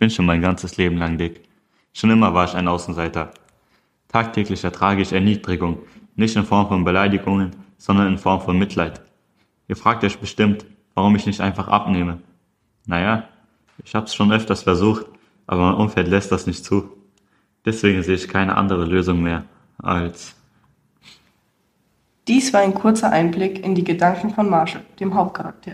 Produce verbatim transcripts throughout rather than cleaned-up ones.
bin schon mein ganzes Leben lang dick. Schon immer war ich ein Außenseiter. Tagtäglich ertrage ich Erniedrigung, nicht in Form von Beleidigungen, sondern in Form von Mitleid. Ihr fragt euch bestimmt, warum ich nicht einfach abnehme. Naja, ich hab's schon öfters versucht, aber mein Umfeld lässt das nicht zu. Deswegen sehe ich keine andere Lösung mehr als... Dies war ein kurzer Einblick in die Gedanken von Marshall, dem Hauptcharakter.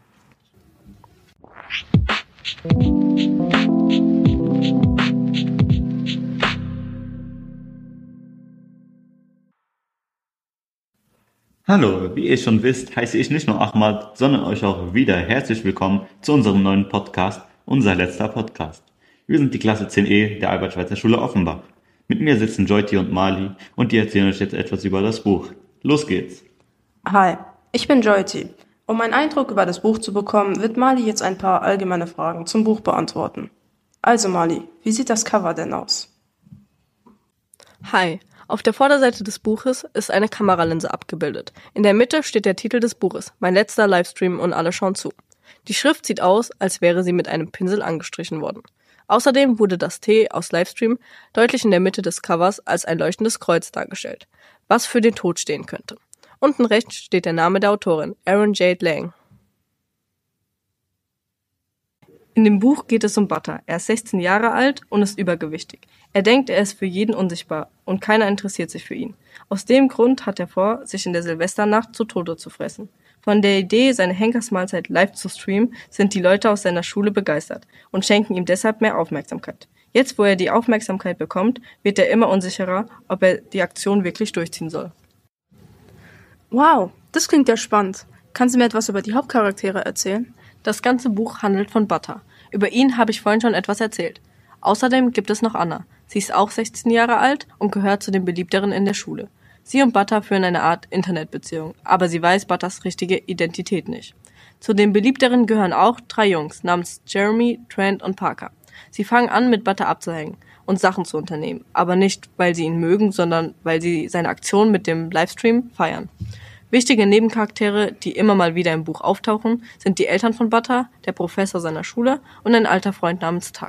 Hallo, wie ihr schon wisst, heiße ich nicht nur Ahmad, sondern euch auch wieder herzlich willkommen zu unserem neuen Podcast, unser letzter Podcast. Wir sind die Klasse zehn E der Albert-Schweitzer-Schule Offenbach. Mit mir sitzen Joyti und Mali und die erzählen euch jetzt etwas über das Buch. Los geht's! Hi, ich bin Joyti. Um einen Eindruck über das Buch zu bekommen, wird Mali jetzt ein paar allgemeine Fragen zum Buch beantworten. Also Mali, wie sieht das Cover denn aus? Hi, auf der Vorderseite des Buches ist eine Kameralinse abgebildet. In der Mitte steht der Titel des Buches, Mein letzter Livestream und alle schauen zu. Die Schrift sieht aus, als wäre sie mit einem Pinsel angestrichen worden. Außerdem wurde das T aus Livestream deutlich in der Mitte des Covers als ein leuchtendes Kreuz dargestellt, was für den Tod stehen könnte. Unten rechts steht der Name der Autorin, Erin Jade Lang. In dem Buch geht es um Butter. Er ist sechzehn Jahre alt und ist übergewichtig. Er denkt, er ist für jeden unsichtbar und keiner interessiert sich für ihn. Aus dem Grund hat er vor, sich in der Silvesternacht zu Tode zu fressen. Von der Idee, seine Henkersmahlzeit live zu streamen, sind die Leute aus seiner Schule begeistert und schenken ihm deshalb mehr Aufmerksamkeit. Jetzt, wo er die Aufmerksamkeit bekommt, wird er immer unsicherer, ob er die Aktion wirklich durchziehen soll. Wow, das klingt ja spannend. Kannst du mir etwas über die Hauptcharaktere erzählen? Das ganze Buch handelt von Butter. Über ihn habe ich vorhin schon etwas erzählt. Außerdem gibt es noch Anna. Sie ist auch sechzehn Jahre alt und gehört zu den Beliebteren in der Schule. Sie und Butter führen eine Art Internetbeziehung, aber sie weiß Butters richtige Identität nicht. Zu den Beliebteren gehören auch drei Jungs namens Jeremy, Trent und Parker. Sie fangen an, mit Butter abzuhängen und Sachen zu unternehmen, aber nicht, weil sie ihn mögen, sondern weil sie seine Aktion mit dem Livestream feiern. Wichtige Nebencharaktere, die immer mal wieder im Buch auftauchen, sind die Eltern von Butter, der Professor seiner Schule und ein alter Freund namens Tuck.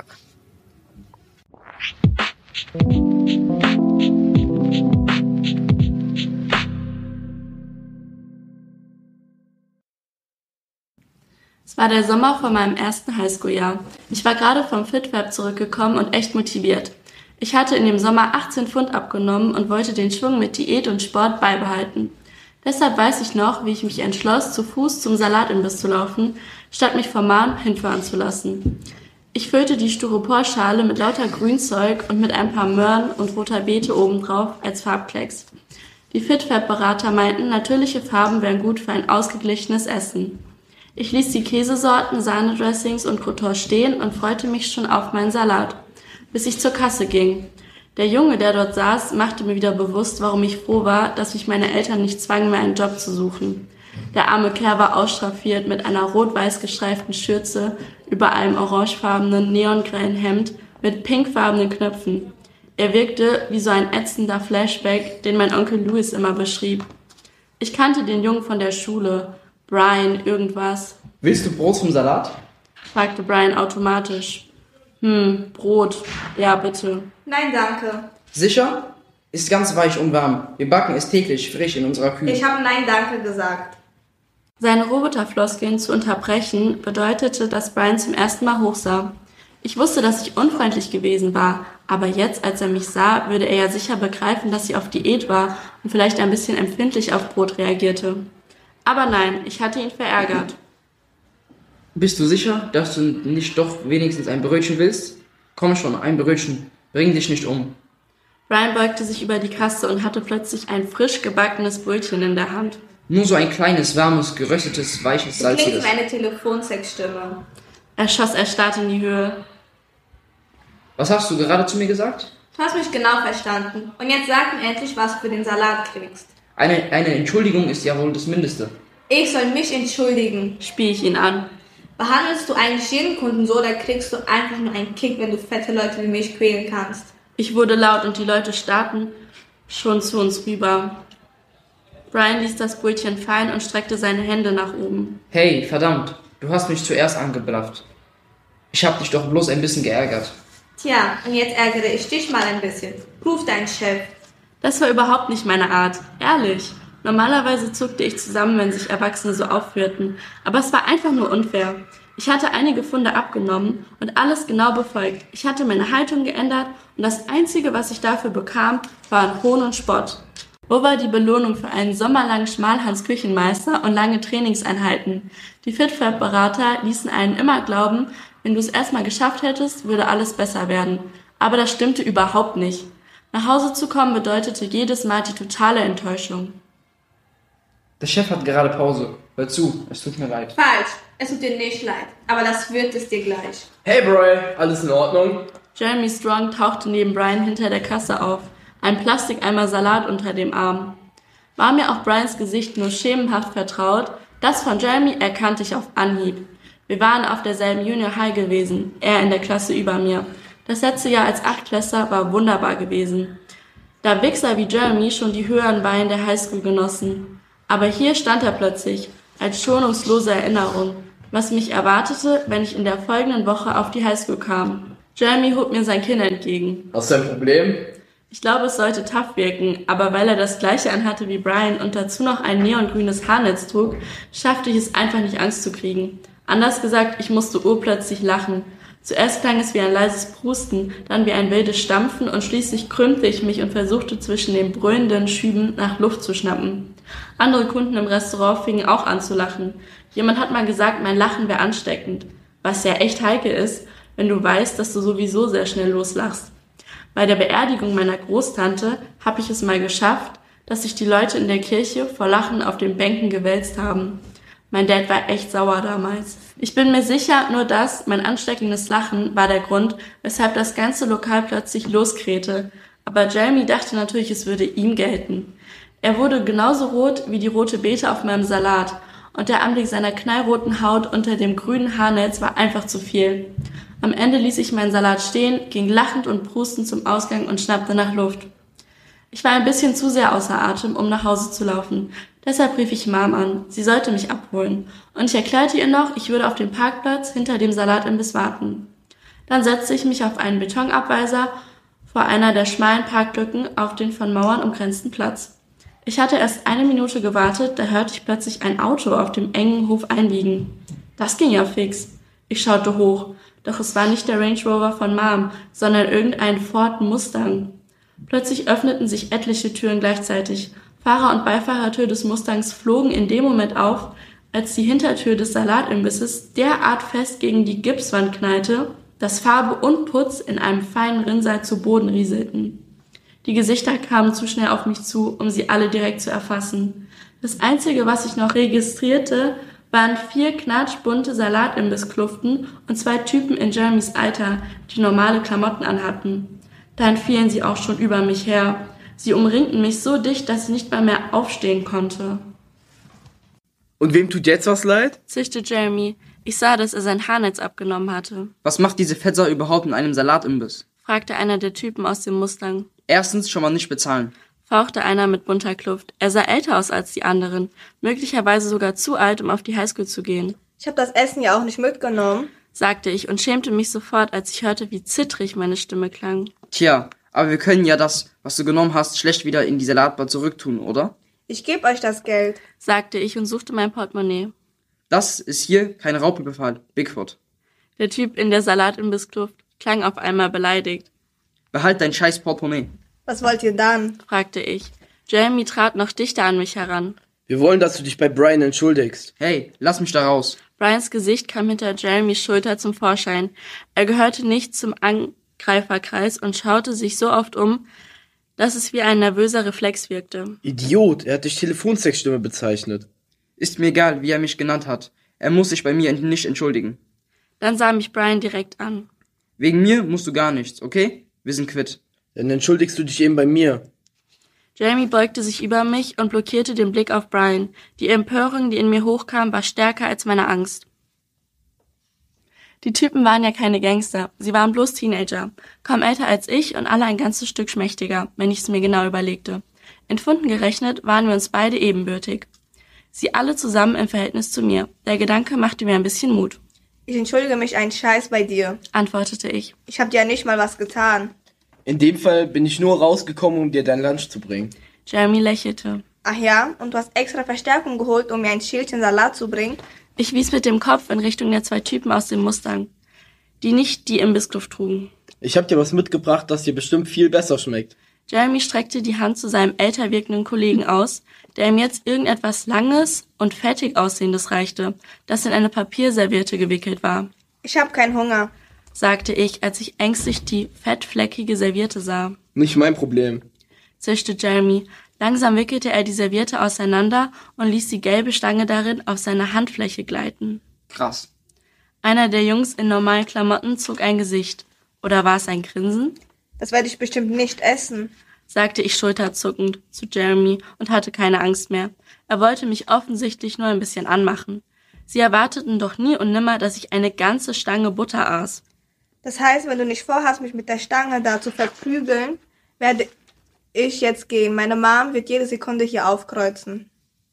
Es war der Sommer vor meinem ersten Highschool-Jahr. Ich war gerade vom FitFab zurückgekommen und echt motiviert. Ich hatte in dem Sommer achtzehn Pfund abgenommen und wollte den Schwung mit Diät und Sport beibehalten. Deshalb weiß ich noch, wie ich mich entschloss, zu Fuß zum Salatimbiss zu laufen, statt mich vom Mann hinfahren zu lassen. Ich füllte die Styroporschale mit lauter Grünzeug und mit ein paar Möhren und roter Beete obendrauf als Farbklecks. Die FitFab-Berater meinten, natürliche Farben wären gut für ein ausgeglichenes Essen. Ich ließ die Käsesorten, Sahnedressings und Croutons stehen und freute mich schon auf meinen Salat, bis ich zur Kasse ging. Der Junge, der dort saß, machte mir wieder bewusst, warum ich froh war, dass mich meine Eltern nicht zwangen, mir einen Job zu suchen. Der arme Kerl war ausstaffiert mit einer rot-weiß gestreiften Schürze über einem orangefarbenen, neongrellen Hemd mit pinkfarbenen Knöpfen. Er wirkte wie so ein ätzender Flashback, den mein Onkel Louis immer beschrieb. Ich kannte den Jungen von der Schule, Brian irgendwas. Willst du Brot zum Salat? Fragte Brian automatisch. Hm, Brot. Ja, bitte. Nein, danke. Sicher? Ist ganz weich und warm. Wir backen es täglich frisch in unserer Küche. Ich habe Nein, danke gesagt. Seine Roboterfloskeln zu unterbrechen, bedeutete, dass Brian zum ersten Mal hochsah. Ich wusste, dass ich unfreundlich gewesen war, aber jetzt, als er mich sah, würde er ja sicher begreifen, dass sie auf Diät war und vielleicht ein bisschen empfindlich auf Brot reagierte. Aber nein, ich hatte ihn verärgert. Bist du sicher, dass du nicht doch wenigstens ein Brötchen willst? Komm schon, ein Brötchen. Bring dich nicht um. Brian beugte sich über die Kasse und hatte plötzlich ein frisch gebackenes Brötchen in der Hand. Nur so ein kleines, warmes, geröstetes, weiches, salziges. Das klingt wie eine Telefonsexstimme. Er schoss erstarrt in die Höhe. Was hast du gerade zu mir gesagt? Du hast mich genau verstanden. Und jetzt sag mir endlich, was du für den Salat kriegst. Eine, eine Entschuldigung ist ja wohl das Mindeste. Ich soll mich entschuldigen, spie ich ihn an. Behandelst du eigentlich jeden Kunden so, oder kriegst du einfach nur einen Kick, wenn du fette Leute wie mich quälen kannst? Ich wurde laut und die Leute starrten schon zu uns rüber. Brian ließ das Brötchen fallen und streckte seine Hände nach oben. Hey, verdammt, du hast mich zuerst angeblafft. Ich hab dich doch bloß ein bisschen geärgert. Tja, und jetzt ärgere ich dich mal ein bisschen. Ruf deinen Chef. Das war überhaupt nicht meine Art, ehrlich. Normalerweise zuckte ich zusammen, wenn sich Erwachsene so aufführten, aber es war einfach nur unfair. Ich hatte einige Pfunde abgenommen und alles genau befolgt. Ich hatte meine Haltung geändert und das Einzige, was ich dafür bekam, waren Hohn und Spott. Wo war die Belohnung für einen sommerlangen Schmalhans-Küchenmeister und lange Trainingseinheiten? Die FitFab-Berater ließen einen immer glauben, wenn du es erstmal geschafft hättest, würde alles besser werden. Aber das stimmte überhaupt nicht. Nach Hause zu kommen bedeutete jedes Mal die totale Enttäuschung. Der Chef hat gerade Pause. Hör zu, es tut mir leid. Falsch, es tut dir nicht leid, aber das wird es dir gleich. Hey Bro, alles in Ordnung? Jeremy Strong tauchte neben Brian hinter der Kasse auf, ein Plastikeimer Salat unter dem Arm. War mir auch Brians Gesicht nur schemenhaft vertraut, das von Jeremy erkannte ich auf Anhieb. Wir waren auf derselben Junior High gewesen, er in der Klasse über mir. Das letzte Jahr als Achtklässler war wunderbar gewesen, da Wichser wie Jeremy schon die höheren Weihen der Highschool genossen. Aber hier stand er plötzlich, als schonungslose Erinnerung, was mich erwartete, wenn ich in der folgenden Woche auf die Highschool kam. Jeremy hob mir sein Kinn entgegen. Hast du ein Problem? Ich glaube, es sollte tough wirken, aber weil er das gleiche anhatte wie Brian und dazu noch ein neongrünes Haarnetz trug, schaffte ich es einfach nicht Angst zu kriegen. Anders gesagt, ich musste urplötzlich lachen. Zuerst klang es wie ein leises Prusten, dann wie ein wildes Stampfen und schließlich krümmte ich mich und versuchte zwischen den brüllenden Schüben nach Luft zu schnappen. Andere Kunden im Restaurant fingen auch an zu lachen. Jemand hat mal gesagt, mein Lachen wäre ansteckend, was ja echt heikel ist, wenn du weißt, dass du sowieso sehr schnell loslachst. Bei der Beerdigung meiner Großtante habe ich es mal geschafft, dass sich die Leute in der Kirche vor Lachen auf den Bänken gewälzt haben. Mein Dad war echt sauer damals. Ich bin mir sicher, nur das, mein ansteckendes Lachen, war der Grund, weshalb das ganze Lokal plötzlich loskrähte. Aber Jeremy dachte natürlich, es würde ihm gelten. Er wurde genauso rot wie die rote Beete auf meinem Salat und der Anblick seiner knallroten Haut unter dem grünen Haarnetz war einfach zu viel. Am Ende ließ ich meinen Salat stehen, ging lachend und prustend zum Ausgang und schnappte nach Luft. Ich war ein bisschen zu sehr außer Atem, um nach Hause zu laufen. Deshalb rief ich Mom an. Sie sollte mich abholen. Und ich erklärte ihr noch, ich würde auf dem Parkplatz hinter dem Salatimbiss warten. Dann setzte ich mich auf einen Betonabweiser vor einer der schmalen Parklücken auf den von Mauern umgrenzten Platz. Ich hatte erst eine Minute gewartet, da hörte ich plötzlich ein Auto auf dem engen Hof einbiegen. Das ging ja fix. Ich schaute hoch, doch es war nicht der Range Rover von Mom, sondern irgendein Ford Mustang. Plötzlich öffneten sich etliche Türen gleichzeitig. Fahrer- und Beifahrertür des Mustangs flogen in dem Moment auf, als die Hintertür des Salatimbisses derart fest gegen die Gipswand knallte, dass Farbe und Putz in einem feinen Rinnsal zu Boden rieselten. Die Gesichter kamen zu schnell auf mich zu, um sie alle direkt zu erfassen. Das Einzige, was ich noch registrierte, waren vier knatschbunte Salatimbisskluften und zwei Typen in Jeremys Alter, die normale Klamotten anhatten. Dann fielen sie auch schon über mich her. Sie umringten mich so dicht, dass ich nicht mal mehr aufstehen konnte. Und wem tut jetzt was leid? Zischte Jeremy. Ich sah, dass er sein Haarnetz abgenommen hatte. Was macht diese Fetzer überhaupt in einem Salatimbiss? Fragte einer der Typen aus dem Mustang. Erstens schon mal nicht bezahlen. Fauchte einer mit bunter Kluft. Er sah älter aus als die anderen. Möglicherweise sogar zu alt, um auf die Highschool zu gehen. Ich habe das Essen ja auch nicht mitgenommen, sagte ich und schämte mich sofort, als ich hörte, wie zittrig meine Stimme klang. Tja, aber wir können ja das, was du genommen hast, schlecht wieder in die Salatbar zurücktun, oder? Ich gebe euch das Geld, sagte ich und suchte mein Portemonnaie. Das ist hier kein Raubüberfall, Bigfoot. Der Typ in der Salatimbisskluft klang auf einmal beleidigt. Behalt dein scheiß Portemonnaie. Was wollt ihr dann? Fragte ich. Jeremy trat noch dichter an mich heran. Wir wollen, dass du dich bei Brian entschuldigst. Hey, lass mich da raus. Brians Gesicht kam hinter Jeremys Schulter zum Vorschein. Er gehörte nicht zum Angreiferkreis und schaute sich so oft um, dass es wie ein nervöser Reflex wirkte. Idiot, er hat dich Telefonsexstimme bezeichnet. Ist mir egal, wie er mich genannt hat. Er muss sich bei mir nicht entschuldigen. Dann sah mich Brian direkt an. Wegen mir musst du gar nichts, okay? Wir sind quitt. Dann entschuldigst du dich eben bei mir. Jeremy beugte sich über mich und blockierte den Blick auf Brian. Die Empörung, die in mir hochkam, war stärker als meine Angst. Die Typen waren ja keine Gangster, sie waren bloß Teenager, kaum älter als ich und alle ein ganzes Stück schmächtiger, wenn ich es mir genau überlegte. In Pfunden gerechnet waren wir uns beide ebenbürtig. Sie alle zusammen im Verhältnis zu mir. Der Gedanke machte mir ein bisschen Mut. Ich entschuldige mich einen Scheiß bei dir, antwortete ich. Ich hab dir ja nicht mal was getan. In dem Fall bin ich nur rausgekommen, um dir dein Lunch zu bringen. Jeremy lächelte. Ach ja, und du hast extra Verstärkung geholt, um mir ein Schälchen Salat zu bringen? Ich wies mit dem Kopf in Richtung der zwei Typen aus dem Mustang, die nicht die Imbisskluft trugen. Ich hab dir was mitgebracht, das dir bestimmt viel besser schmeckt. Jeremy streckte die Hand zu seinem älter wirkenden Kollegen aus, der ihm jetzt irgendetwas Langes und fettig Aussehendes reichte, das in eine Papierserviette gewickelt war. Ich hab keinen Hunger, sagte ich, als ich ängstlich die fettfleckige Serviette sah. Nicht mein Problem, zischte Jeremy. Langsam wickelte er die Serviette auseinander und ließ die gelbe Stange darin auf seine Handfläche gleiten. Krass. Einer der Jungs in normalen Klamotten zog ein Gesicht. Oder war es ein Grinsen? Das werde ich bestimmt nicht essen, sagte ich schulterzuckend zu Jeremy und hatte keine Angst mehr. Er wollte mich offensichtlich nur ein bisschen anmachen. Sie erwarteten doch nie und nimmer, dass ich eine ganze Stange Butter aß. Das heißt, wenn du nicht vorhast, mich mit der Stange da zu verprügeln, werde ich jetzt gehen. Meine Mom wird jede Sekunde hier aufkreuzen.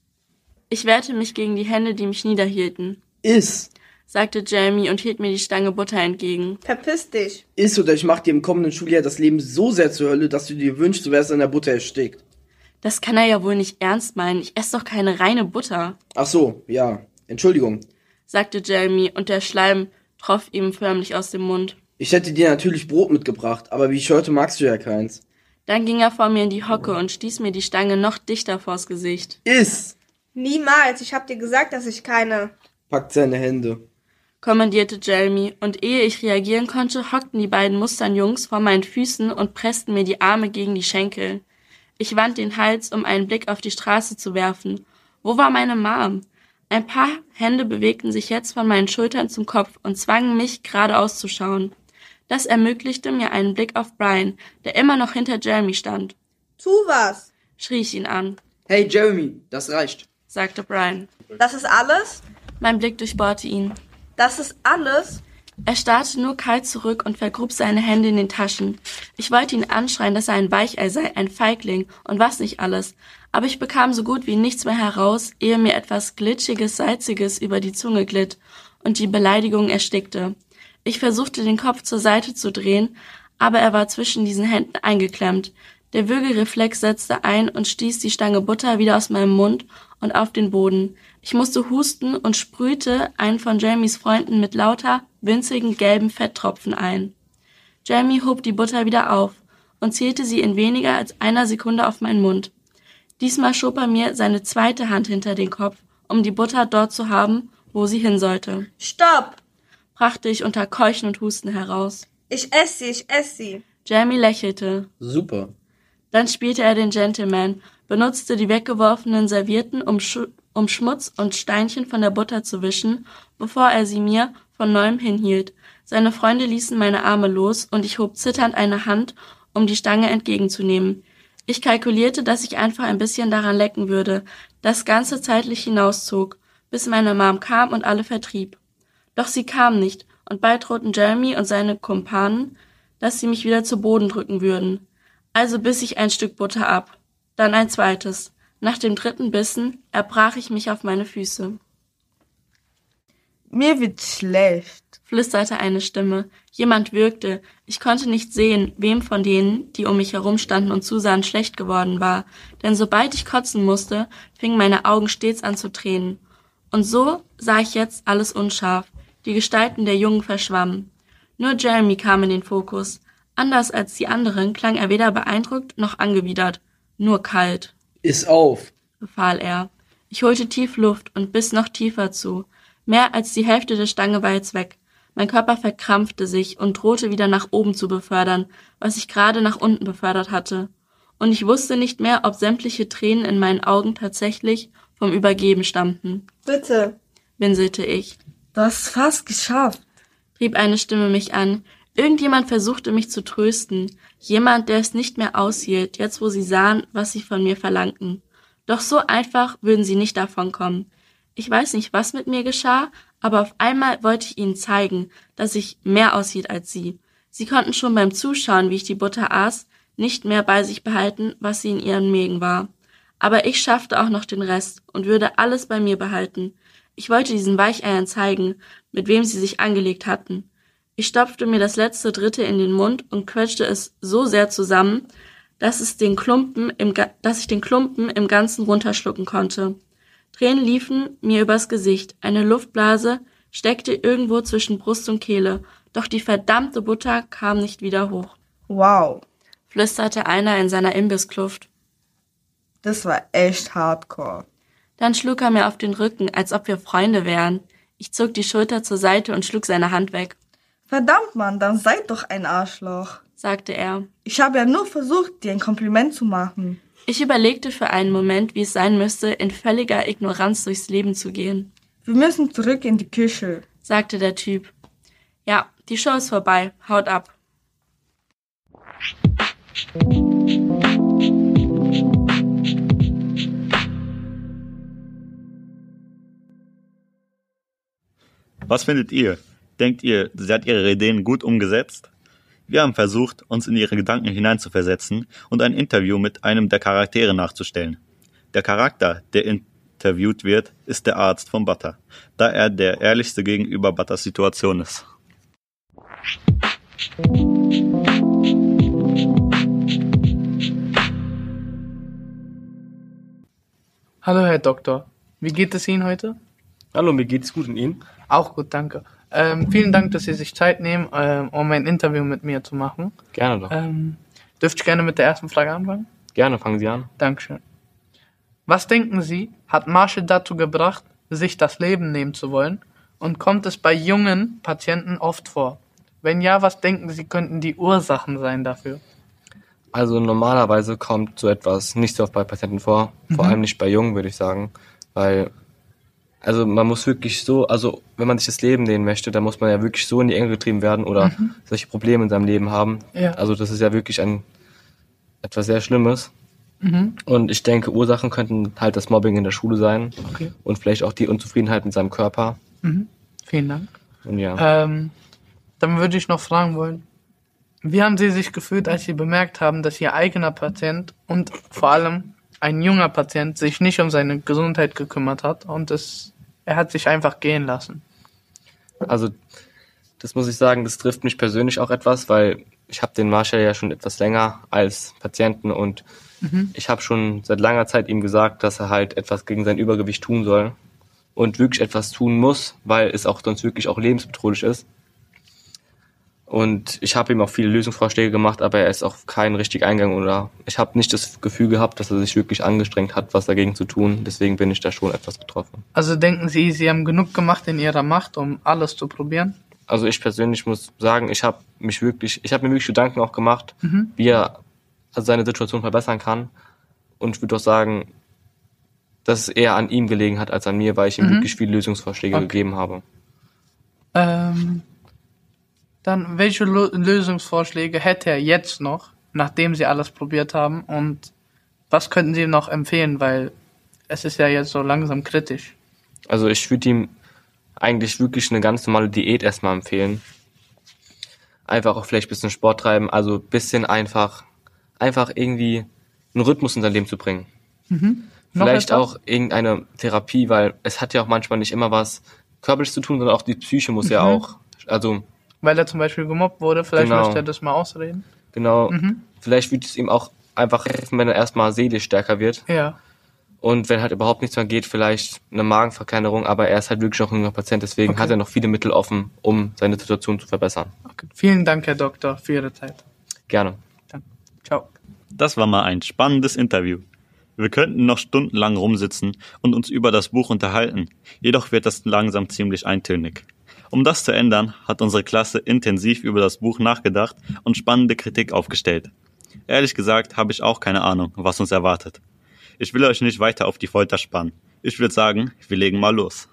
Ich wehrte mich gegen die Hände, die mich niederhielten. Iss, sagte Jeremy und hielt mir die Stange Butter entgegen. Verpiss dich. Iss oder ich mach dir im kommenden Schuljahr das Leben so sehr zur Hölle, dass du dir wünschst, du wärst an der Butter erstickt. Das kann er ja wohl nicht ernst meinen. Ich esse doch keine reine Butter. Ach so, ja. Entschuldigung, sagte Jeremy und der Schleim troff ihm förmlich aus dem Mund. Ich hätte dir natürlich Brot mitgebracht, aber wie ich hörte, magst du ja keins. Dann ging er vor mir in die Hocke und stieß mir die Stange noch dichter vors Gesicht. Iss! Niemals, ich hab dir gesagt, dass ich keine... Packt seine Hände, kommandierte Jeremy, und ehe ich reagieren konnte, hockten die beiden Mustang-Jungs vor meinen Füßen und pressten mir die Arme gegen die Schenkel. Ich wand den Hals, um einen Blick auf die Straße zu werfen. Wo war meine Mom? Ein paar Hände bewegten sich jetzt von meinen Schultern zum Kopf und zwangen mich, geradeaus zu schauen. Das ermöglichte mir einen Blick auf Brian, der immer noch hinter Jeremy stand. Tu was, schrie ich ihn an. Hey Jeremy, das reicht, sagte Brian. Das ist alles? Mein Blick durchbohrte ihn. Das ist alles? Er starrte nur kalt zurück und vergrub seine Hände in den Taschen. Ich wollte ihn anschreien, dass er ein Weichei sei, ein Feigling und was nicht alles. Aber ich bekam so gut wie nichts mehr heraus, ehe mir etwas Glitschiges, Salziges über die Zunge glitt und die Beleidigung erstickte. Ich versuchte, den Kopf zur Seite zu drehen, aber er war zwischen diesen Händen eingeklemmt. Der Würgereflex setzte ein und stieß die Stange Butter wieder aus meinem Mund und auf den Boden. Ich musste husten und sprühte einen von Jeremys Freunden mit lauter, winzigen gelben Fetttropfen ein. Jeremy hob die Butter wieder auf und zielte sie in weniger als einer Sekunde auf meinen Mund. Diesmal schob er mir seine zweite Hand hinter den Kopf, um die Butter dort zu haben, wo sie hin sollte. Stopp! Brachte ich unter Keuchen und Husten heraus. Ich esse sie, ich esse sie. Jeremy lächelte. Super. Dann spielte er den Gentleman, benutzte die weggeworfenen Servietten, um, Sch- um Schmutz und Steinchen von der Butter zu wischen, bevor er sie mir von neuem hinhielt. Seine Freunde ließen meine Arme los und ich hob zitternd eine Hand, um die Stange entgegenzunehmen. Ich kalkulierte, dass ich einfach ein bisschen daran lecken würde, das Ganze zeitlich hinauszog, bis meine Mom kam und alle vertrieb. Doch sie kam nicht, und bald drohten Jeremy und seine Kumpanen, dass sie mich wieder zu Boden drücken würden. Also biss ich ein Stück Butter ab, dann ein zweites. Nach dem dritten Bissen erbrach ich mich auf meine Füße. Mir wird schlecht, flüsterte eine Stimme. Jemand würgte. Ich konnte nicht sehen, wem von denen, die um mich herumstanden und zusahen, schlecht geworden war. Denn sobald ich kotzen musste, fingen meine Augen stets an zu tränen. Und so sah ich jetzt alles unscharf. Die Gestalten der Jungen verschwammen. Nur Jeremy kam in den Fokus. Anders als die anderen klang er weder beeindruckt noch angewidert. Nur kalt. Iss auf, befahl er. Ich holte tief Luft und biss noch tiefer zu. Mehr als die Hälfte der Stange war jetzt weg. Mein Körper verkrampfte sich und drohte wieder nach oben zu befördern, was ich gerade nach unten befördert hatte. Und ich wusste nicht mehr, ob sämtliche Tränen in meinen Augen tatsächlich vom Übergeben stammten. Bitte, winselte ich. Du hast fast geschafft, trieb eine Stimme mich an. Irgendjemand versuchte mich zu trösten. Jemand, der es nicht mehr aushielt, jetzt wo sie sahen, was sie von mir verlangten. Doch so einfach würden sie nicht davonkommen. Ich weiß nicht, was mit mir geschah, aber auf einmal wollte ich ihnen zeigen, dass ich mehr aushielt als sie. Sie konnten schon beim Zuschauen, wie ich die Butter aß, nicht mehr bei sich behalten, was sie in ihren Mägen war. Aber ich schaffte auch noch den Rest und würde alles bei mir behalten. Ich wollte diesen Weicheiern zeigen, mit wem sie sich angelegt hatten. Ich stopfte mir das letzte Drittel in den Mund und quetschte es so sehr zusammen, dass, es den Klumpen im, dass ich den Klumpen im Ganzen runterschlucken konnte. Tränen liefen mir übers Gesicht, eine Luftblase steckte irgendwo zwischen Brust und Kehle, doch die verdammte Butter kam nicht wieder hoch. Wow, Flüsterte einer in seiner Imbisskluft. das war echt hardcore. Dann schlug er mir auf den Rücken, als ob wir Freunde wären. Ich zog die Schulter zur Seite und schlug seine Hand weg. Verdammt, Mann, dann seid doch ein Arschloch, sagte er. Ich habe ja nur versucht, dir ein Kompliment zu machen. Ich überlegte für einen Moment, wie es sein müsste, in völliger Ignoranz durchs Leben zu gehen. Wir müssen zurück in die Küche, sagte der Typ. Ja, die Show ist vorbei. Haut ab. Was findet ihr? Denkt ihr, sie hat ihre Ideen gut umgesetzt? Wir haben versucht, uns in ihre Gedanken hineinzuversetzen und ein Interview mit einem der Charaktere nachzustellen. Der Charakter, der interviewt wird, ist der Arzt von Butter, da er der ehrlichste gegenüber Butters Situation ist. Hallo Herr Doktor, wie geht es Ihnen heute? Hallo, mir geht's gut und Ihnen? Auch gut, danke. Ähm, vielen Dank, dass Sie sich Zeit nehmen, ähm, um ein Interview mit mir zu machen. Gerne doch. Ähm, dürfte ich gerne mit der ersten Frage anfangen? Gerne, fangen Sie an. Dankeschön. Was denken Sie, hat Marshall dazu gebracht, sich das Leben nehmen zu wollen? Und kommt es bei jungen Patienten oft vor? Wenn ja, was denken Sie, könnten die Ursachen sein dafür? Also normalerweise kommt so etwas nicht so oft bei Patienten vor, Mhm. vor allem nicht bei Jungen, würde ich sagen, weil also man muss wirklich so, also wenn man sich das Leben nehmen möchte, dann muss man ja wirklich so in die Enge getrieben werden oder Mhm. solche Probleme in seinem Leben haben. Ja. Also das ist ja wirklich ein etwas sehr Schlimmes. Mhm. Und ich denke, Ursachen könnten halt das Mobbing in der Schule sein Okay. und vielleicht auch die Unzufriedenheit mit seinem Körper. Mhm. Vielen Dank. Und ja. Ähm, dann würde ich noch fragen wollen, wie haben Sie sich gefühlt, als Sie bemerkt haben, dass Ihr eigener Patient und vor allem ein junger Patient sich nicht um seine Gesundheit gekümmert hat und es, er hat sich einfach gehen lassen? Also das muss ich sagen, das trifft mich persönlich auch etwas, weil ich habe den Marshall ja schon etwas länger als Patienten und Mhm. ich habe schon seit langer Zeit ihm gesagt, dass er halt etwas gegen sein Übergewicht tun soll und wirklich etwas tun muss, weil es auch sonst wirklich auch lebensbedrohlich ist. Und ich habe ihm auch viele Lösungsvorschläge gemacht, aber er ist auf keinen richtig eingegangen oder ich habe nicht das Gefühl gehabt, dass er sich wirklich angestrengt hat, was dagegen zu tun. Deswegen bin ich da schon etwas betroffen. Also denken Sie, Sie haben genug gemacht in Ihrer Macht, um alles zu probieren? Also ich persönlich muss sagen, ich habe mich wirklich, ich habe mir wirklich Gedanken auch gemacht, Mhm. wie er also seine Situation verbessern kann. Und ich würde auch sagen, dass es eher an ihm gelegen hat als an mir, weil ich ihm Mhm. wirklich viele Lösungsvorschläge Okay. gegeben habe. Ähm, dann, welche Lo- Lösungsvorschläge hätte er jetzt noch, nachdem Sie alles probiert haben? Und was könnten Sie ihm noch empfehlen? Weil es ist ja jetzt so langsam kritisch. Also ich würde ihm eigentlich wirklich eine ganz normale Diät erstmal empfehlen. Einfach auch vielleicht ein bisschen Sport treiben, also ein bisschen einfach, einfach irgendwie einen Rhythmus in sein Leben zu bringen. Mhm. Noch Vielleicht etwas? auch irgendeine Therapie, weil es hat ja auch manchmal nicht immer was körperlich zu tun, sondern auch die Psyche muss ja Mhm. auch, also Weil er zum Beispiel gemobbt wurde, vielleicht Genau. möchte er das mal ausreden. genau, Mhm. vielleicht würde es ihm auch einfach helfen, wenn er erstmal seelisch stärker wird. Ja. Und wenn halt überhaupt nichts mehr geht, vielleicht eine Magenverkleinerung, aber er ist halt wirklich noch ein junger Patient, deswegen Okay. hat er noch viele Mittel offen, um seine Situation zu verbessern. Okay. Vielen Dank, Herr Doktor, für Ihre Zeit. Gerne. Ciao. Das war mal ein spannendes Interview. Wir könnten noch stundenlang rumsitzen und uns über das Buch unterhalten, jedoch wird das langsam ziemlich eintönig. Um das zu ändern, hat unsere Klasse intensiv über das Buch nachgedacht und spannende Kritik aufgestellt. Ehrlich gesagt habe ich auch keine Ahnung, was uns erwartet. Ich will euch nicht weiter auf die Folter spannen. Ich würde sagen, wir legen mal los.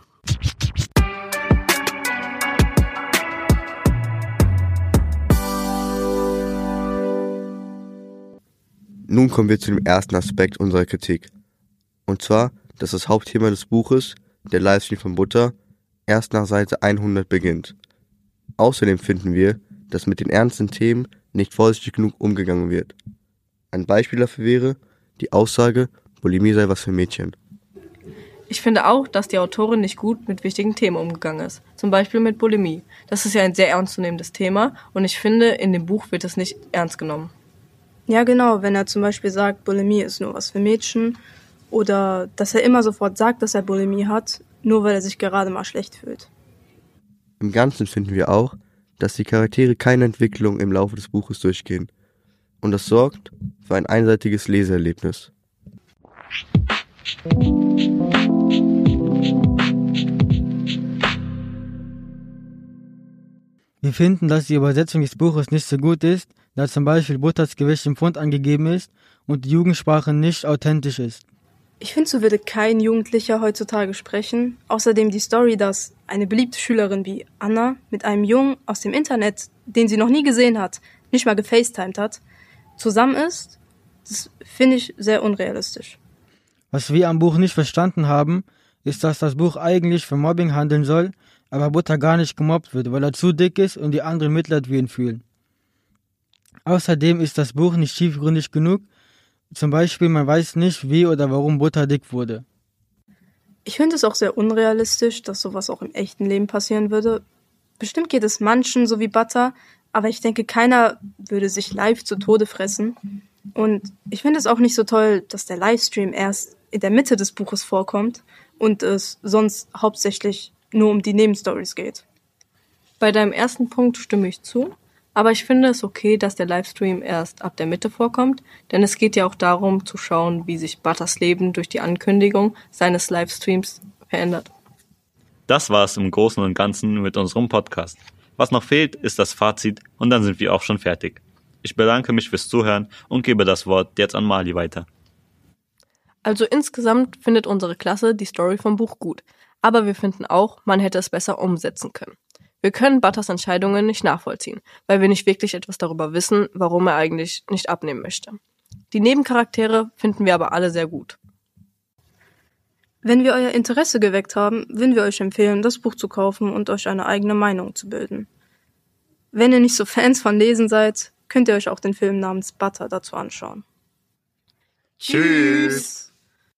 Nun kommen wir zu dem ersten Aspekt unserer Kritik. Und zwar, dass das Hauptthema des Buches, der Livestream von Butter, erst nach Seite hundert beginnt. Außerdem finden wir, dass mit den ernsten Themen nicht vorsichtig genug umgegangen wird. Ein Beispiel dafür wäre die Aussage, Bulimie sei was für Mädchen. Ich finde auch, dass die Autorin nicht gut mit wichtigen Themen umgegangen ist. Zum Beispiel mit Bulimie. Das ist ja ein sehr ernstzunehmendes Thema und ich finde, in dem Buch wird es nicht ernst genommen. Ja, genau, wenn er zum Beispiel sagt, Bulimie ist nur was für Mädchen oder dass er immer sofort sagt, dass er Bulimie hat, nur weil er sich gerade mal schlecht fühlt. Im Ganzen finden wir auch, dass die Charaktere keine Entwicklung im Laufe des Buches durchgehen. Und das sorgt für ein einseitiges Leseerlebnis. Wir finden, dass die Übersetzung des Buches nicht so gut ist, da zum Beispiel Butters Gewicht im Pfund angegeben ist und die Jugendsprache nicht authentisch ist. Ich finde, so würde kein Jugendlicher heutzutage sprechen. Außerdem die Story, dass eine beliebte Schülerin wie Anna mit einem Jungen aus dem Internet, den sie noch nie gesehen hat, nicht mal gefacetimed hat, zusammen ist, das finde ich sehr unrealistisch. Was wir am Buch nicht verstanden haben, ist, dass das Buch eigentlich für Mobbing handeln soll, aber Butter gar nicht gemobbt wird, weil er zu dick ist und die anderen Mitleid für ihn fühlen. Außerdem ist das Buch nicht tiefgründig genug. Zum Beispiel, man weiß nicht, wie oder warum Butter dick wurde. Ich finde es auch sehr unrealistisch, dass sowas auch im echten Leben passieren würde. Bestimmt geht es manchen so wie Butter, aber ich denke, keiner würde sich live zu Tode fressen. Und ich finde es auch nicht so toll, dass der Livestream erst in der Mitte des Buches vorkommt und es sonst hauptsächlich nur um die Nebenstories geht. Bei deinem ersten Punkt stimme ich zu, aber ich finde es okay, dass der Livestream erst ab der Mitte vorkommt, denn es geht ja auch darum zu schauen, wie sich Butters Leben durch die Ankündigung seines Livestreams verändert. Das war es im Großen und Ganzen mit unserem Podcast. Was noch fehlt, ist das Fazit und dann sind wir auch schon fertig. Ich bedanke mich fürs Zuhören und gebe das Wort jetzt an Mali weiter. Also insgesamt findet unsere Klasse die Story vom Buch gut, aber wir finden auch, man hätte es besser umsetzen können. Wir können Butters Entscheidungen nicht nachvollziehen, weil wir nicht wirklich etwas darüber wissen, warum er eigentlich nicht abnehmen möchte. Die Nebencharaktere finden wir aber alle sehr gut. Wenn wir euer Interesse geweckt haben, würden wir euch empfehlen, das Buch zu kaufen und euch eine eigene Meinung zu bilden. Wenn ihr nicht so Fans von Lesen seid, könnt ihr euch auch den Film namens Butter dazu anschauen. Tschüss!